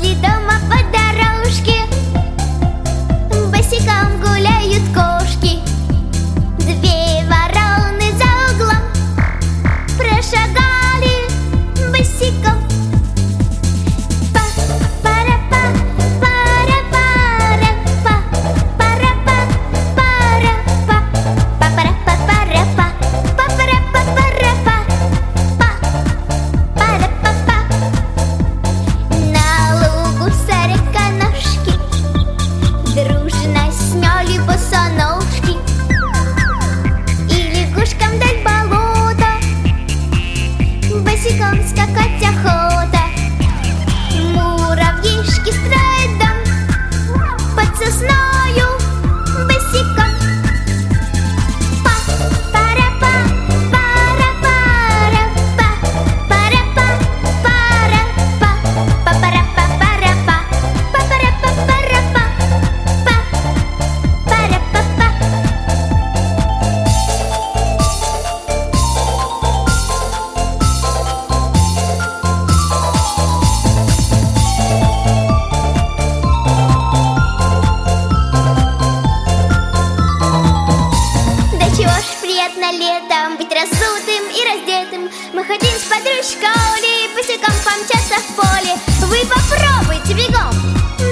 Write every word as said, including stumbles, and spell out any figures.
Возле дома по дорожке босиком гуляют кошки. Две вороны за углом прошагали босиком. Дружно смели босоножки, и лягушкам вдаль болота босиком скакать охота. Муравьишки строят дом под сосною босиком. Летом быть раздутым и раздетым, мы хотим с подружкой босиком помчаться в поле. Вы попробуйте бегом.